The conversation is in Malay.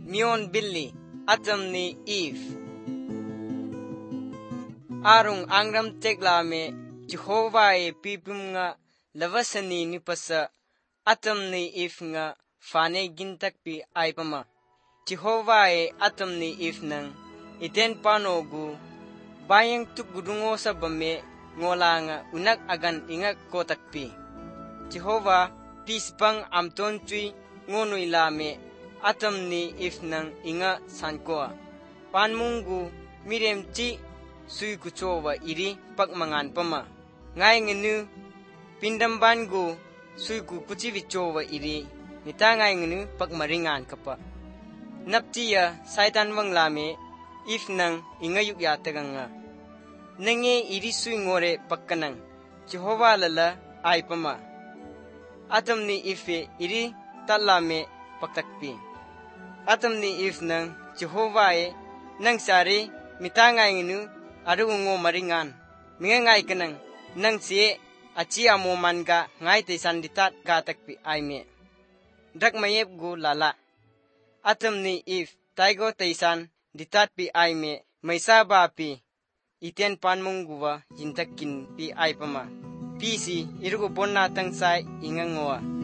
mion billi atam ni Eve. Arung angram teklame Jehovah e pipim nga lavasani ni pasa atam ni Eve nga fane gintak pi ay pama. Jehovah e atam ni Eve nang iten panogu bayang tukgudungo sa bame ngola nga unak agan ingak kotak pi. Jehovah pispang amton chui ngonoy lame atam ni Eve nang inga sankoa. Panmungu mirem chi sui kuchowa iri pagmangan pama. Ngay ngenu pindamban gu sui ku kuchivichowa iri nita ngay ngenu pagmaringan kapa. Naptiya saitan wang lame if nang ingayuk yatagang nga. Nange iri sui ngore pagkanang Jehovah lala ay pama. Atam ni ife iri talame pagtakpi. Atam ni if nang Jehovah e nang sari mitangay ngenu arungo maringan. Mga ngay kanang nang siye achi amoman ka ngay taysan ditat gatakpi ay me. Drak mayep gu lala. Atam ni if taygo taysan ditat pi ay me may saba pi. Iten panmong guwa jintakin pi ay pama. Pisi irugo bon natang say ingangoa.